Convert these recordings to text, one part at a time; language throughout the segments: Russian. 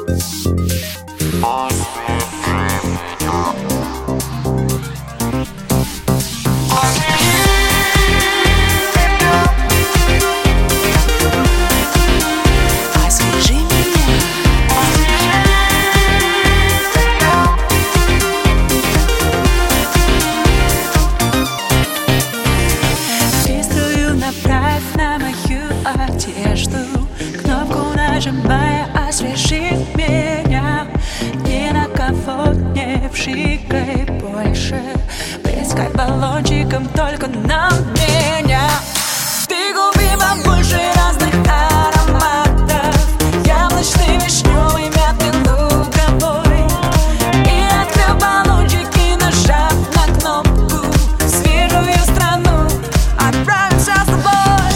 Нажимая, освежи меня. Ни на кого не пшикай больше. Плескай баллончиком только на меня. Ты губила больше разных ароматов. Яблочный, вишневый, мятный, луговой. И открыл баллончики, нажав на кнопку. Свежую страну отправимся с тобой.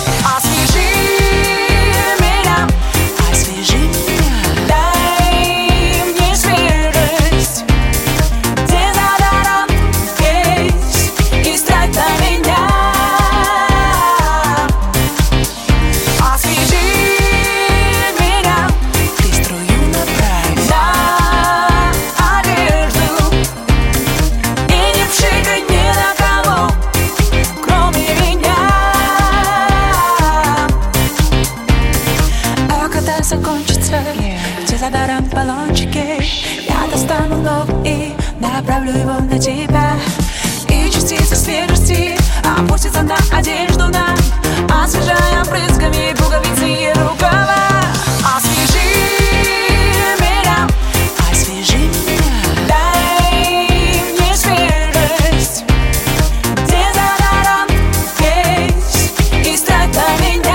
Закончится, где за даром баллончики. Я достану новый и направлю его на тебя. И частица свежести опустится на одежду нам, освежая брызгами пуговицы и рукава. Освежи меня, освежи меня. Дай мне свежесть, где за даром есть истрать на меня.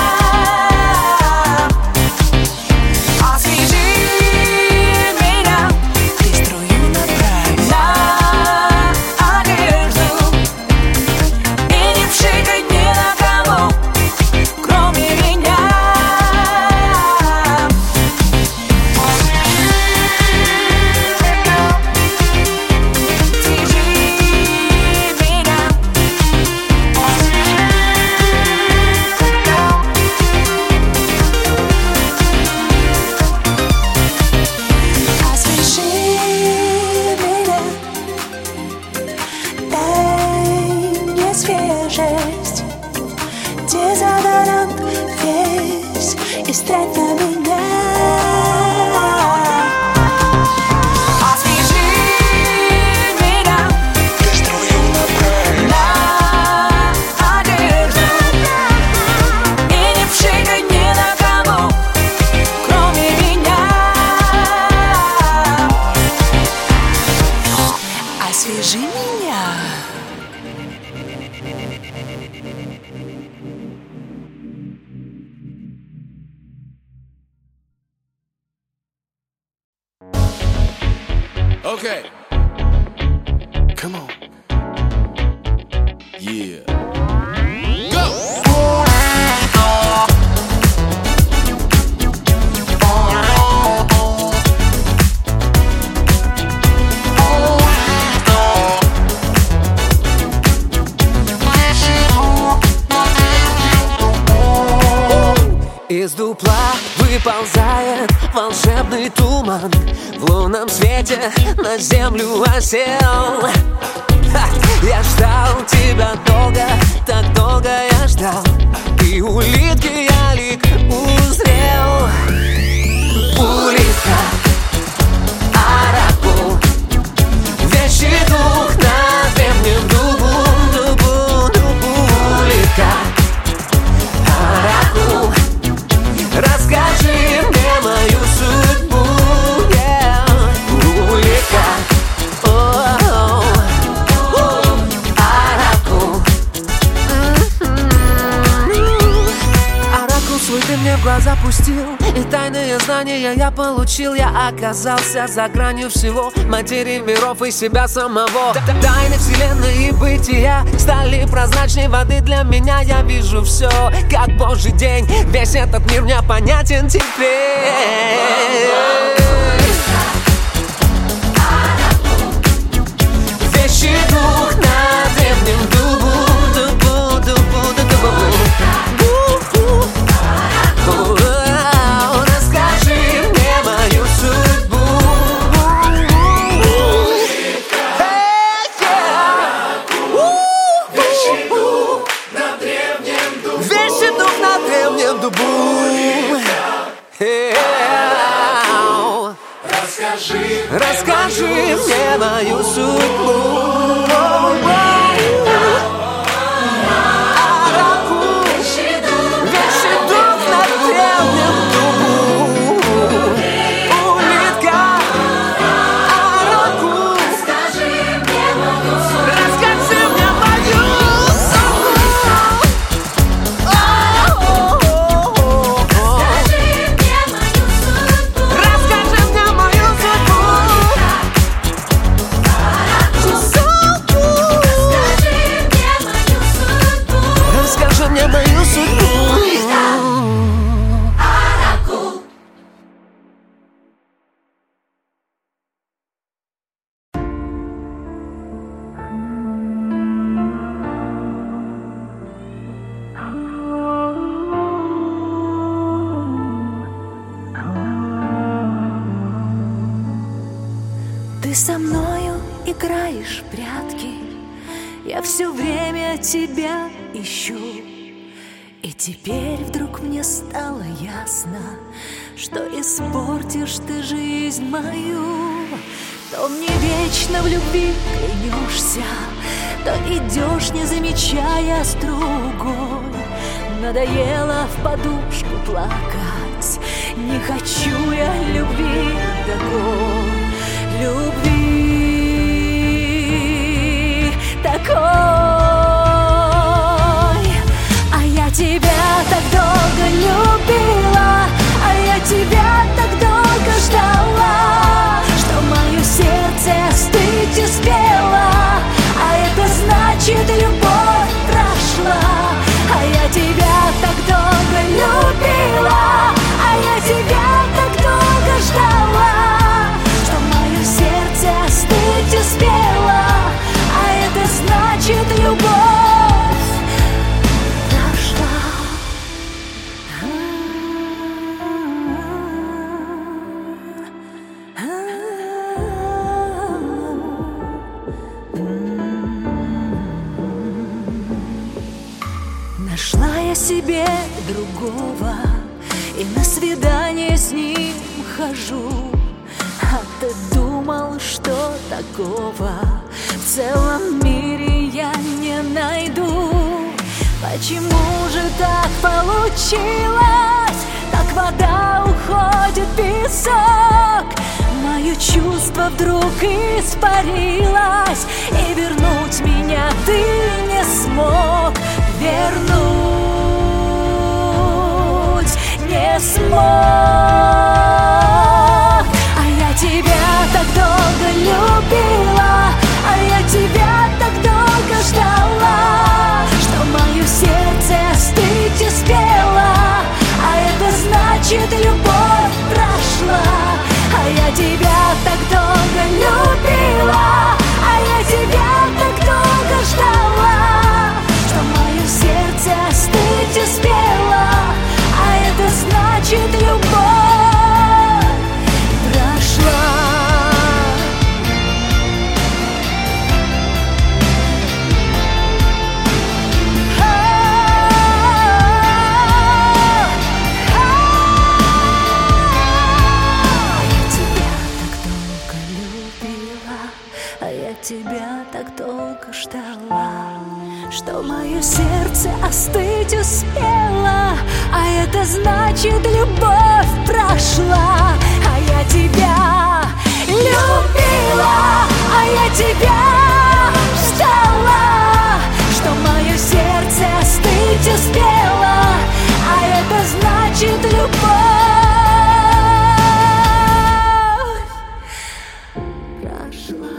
Свежесть, дезодорант весь истрать на меня. Освежи меня, ты струю на одежду. И не пшикай ни на кого, кроме меня. Освежи меня. Okay. Come on. Yeah. Go! Из дупла выползает волшебный туман. В лунном свете на землю осел. Я ждал тебя долго, так долго я ждал. И улитки я лик узрел. Улитка, арапу, вещий дух на древнем дубу. Улитка, арапу, расскажи мне мою судьбу, улитка, оракул. Оракул свой ты мне в глаза пустил, и тайные знания я получил. Я оказался за гранью всего, материи миров и себя самого. Тайны вселенной и бытия стали прозрачней воды для меня. Я вижу все, как божий день. Весь этот мир мне понятен теперь. Вещий дух на древнем дубу. Расскажи мне мою судьбу. Расскажи мне мою судьбу. Ты со мною играешь в прятки, я все время тебя ищу. И теперь вдруг мне стало ясно, что испортишь ты жизнь мою. То мне вечно в любви клянешься, то идешь, не замечая с другой. Надоело в подушку плакать, не хочу я любви такой. Любви такой. А я тебя так долго любила, а я тебя так долго ждала, что мое сердце остыть успело, а это значит любовь прошла. А я тебя так долго любила, а я тебя так долго ждала, сердце остыть успело, а это значит любовь прошла. Нашла я себе другого и на свидание с ним хожу. А ты думал, что такого в целом мире я не найду? Почему же так получилось? Так вода уходит в песок. Мое чувство вдруг испарилось, и вернуть меня ты не смог. Вернуть не смог. Тебя так долго любила, а я тебя так долго ждала, что мое сердце остыть успело, а это значит любовь прошла. А я тебя так долго любила, а я тебя так долго ждала, что мое сердце остыть успело, а это значит любовь. Тебя так долго ждала, что мое сердце остыть успело, а это значит любовь прошла. А я тебя любила, а я тебя ждала, что мое сердце остыть успело, а это значит любовь прошла.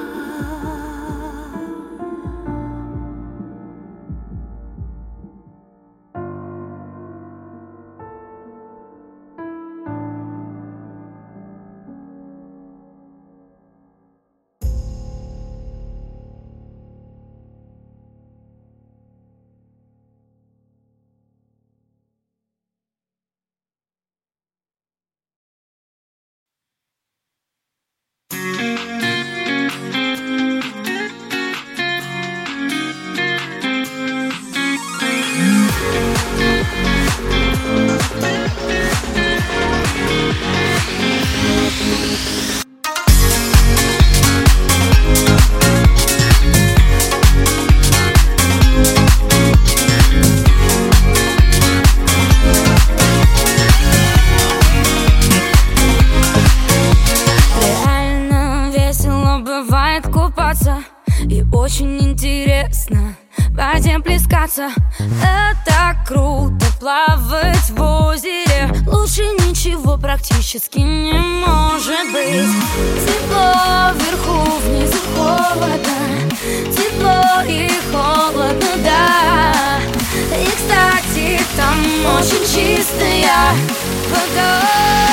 купаться, и очень интересно в воде плескаться. Это круто плавать в озере, лучше ничего практически не может быть. Тепло вверху, внизу холодно, тепло и холодно, да. И, кстати, там очень чистая вода.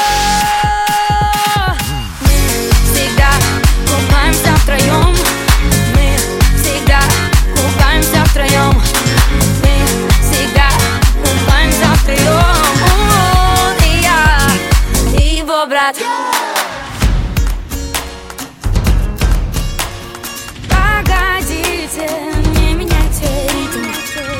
Мы всегда купаемся втроем, мы всегда купаемся втроем, мы всегда купаемся втроем. И я, и его брат. Погодите, не меняйте ритм.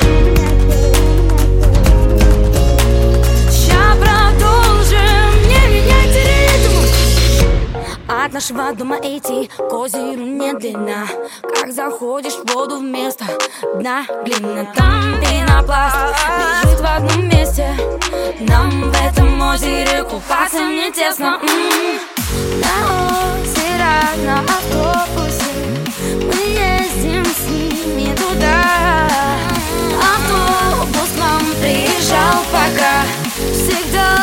Ща продолжим, не меняйте ритм. От нашего дома идти к озеру не длина. Как заходишь в воду вместо дна глина. Там пенопласт лежит в одном месте. Нам в этом озере купаться не тесно. На озеро, на автобусе мы ездим с ними туда. Автобус к нам приезжал пока всегда.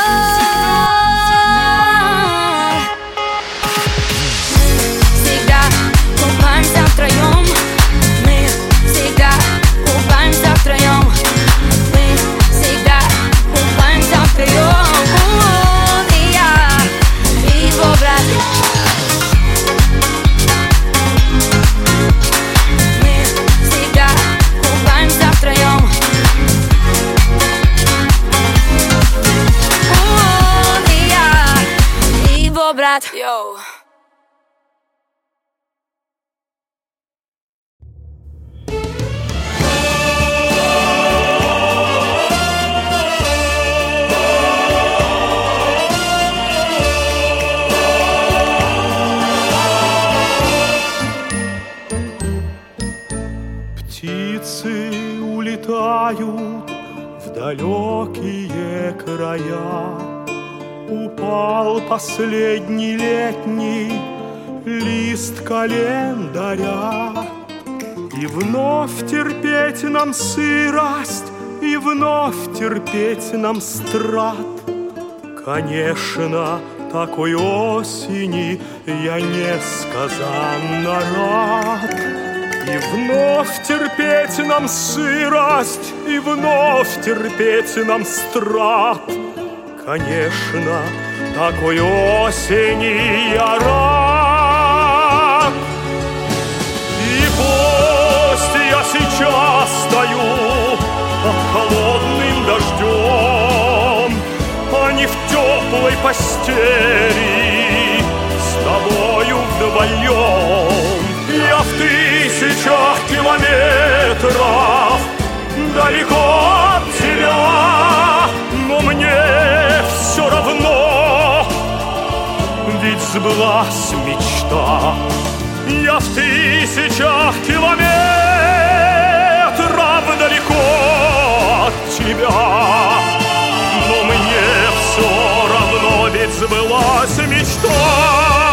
Втроем, мы всегда купаемся втроем, мы всегда купаемся втроем. И я, и его брат. Мы всегда купаемся втроем. И я, и его брат. Йоу. Птицы улетают в далекие края. Упал последний летний лист календаря. И вновь терпеть нам сырость, и вновь терпеть нам страт. Конечно, такой осени я несказанно рад. И вновь терпеть нам сырость, и вновь терпеть нам страт. Конечно, такой осени я рад. И пусть я сейчас стою под холодным дождем, а не в теплой постели с тобою вдвоем. Я в тысячах километров далеко от тебя, но мне все равно, ведь сбылась мечта. Я в тысячах километров далеко от тебя, но мне все равно, ведь сбылась мечта.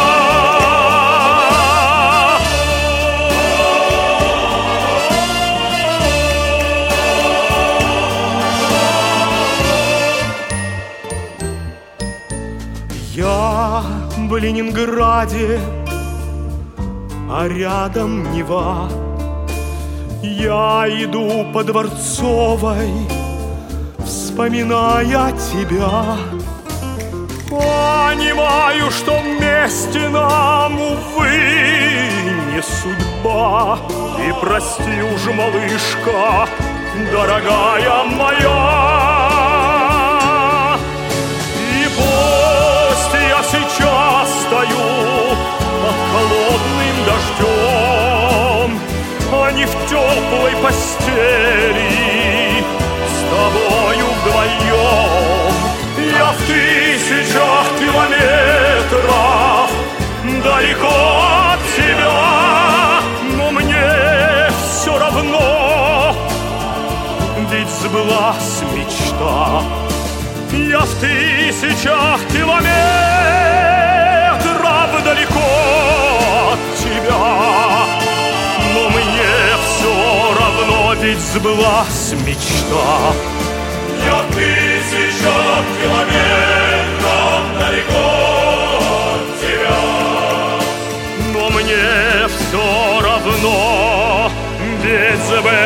Я в Ленинграде, а рядом Нева. Я иду по Дворцовой, вспоминая тебя. Понимаю, что вместе нам, увы, не судьба. И прости уж, малышка, дорогая моя. Я сейчас стою под холодным дождем, а не в теплой постели с тобою вдвоем. Я в тысячах километров далеко от тебя, но мне все равно, ведь сбылась мечта. Я в тысячах километров далеко от тебя, ведь сбылась мечта. Я в тысячах километров далеко от тебя, но мне все равно, ведь